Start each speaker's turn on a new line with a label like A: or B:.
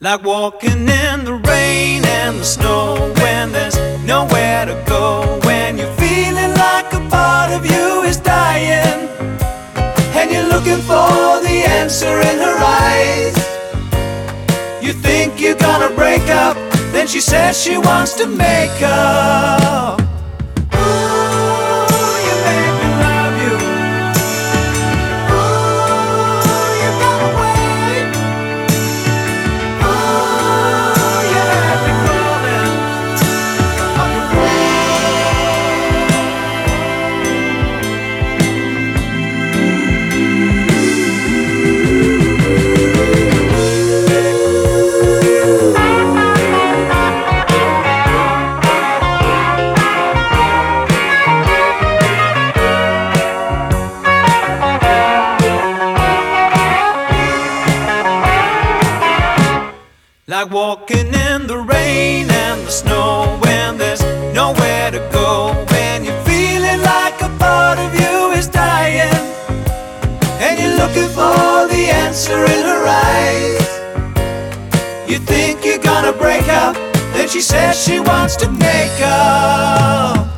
A: Like walking in the rain and the snow when there's nowhere to go. When you're feeling like a part of you is dying, and you're looking for the answer in her eyes. You think you're gonna break up, then she says she wants to make up. Like walking in the rain and the snow when there's nowhere to go. When you're feeling like a part of you is dying, and you're looking for the answer in her eyes. You think you're gonna break up, then she says she wants to make up.